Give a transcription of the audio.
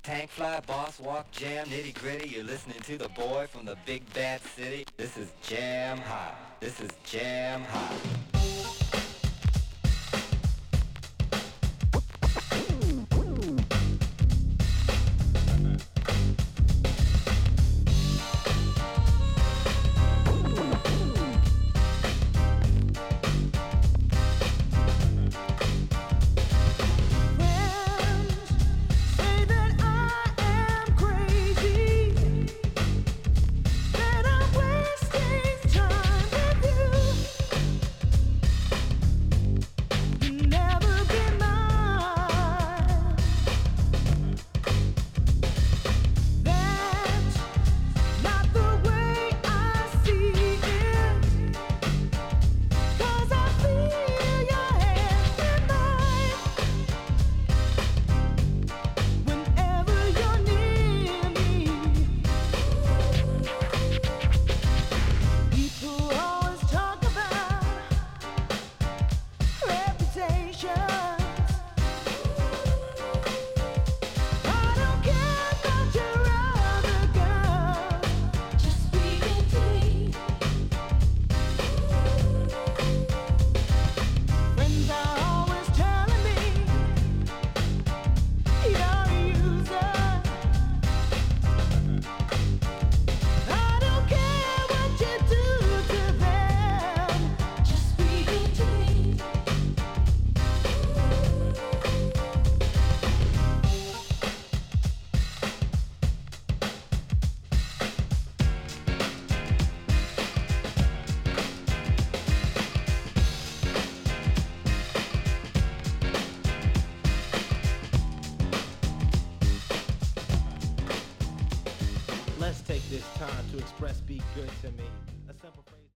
Tank Fly, Boss Walk, Jam, Nitty Gritty. You're listening to the boy from the big bad city. This is Jam Hot. This is Jam Hot. Let's take this time to express be good to me. A simple phrase.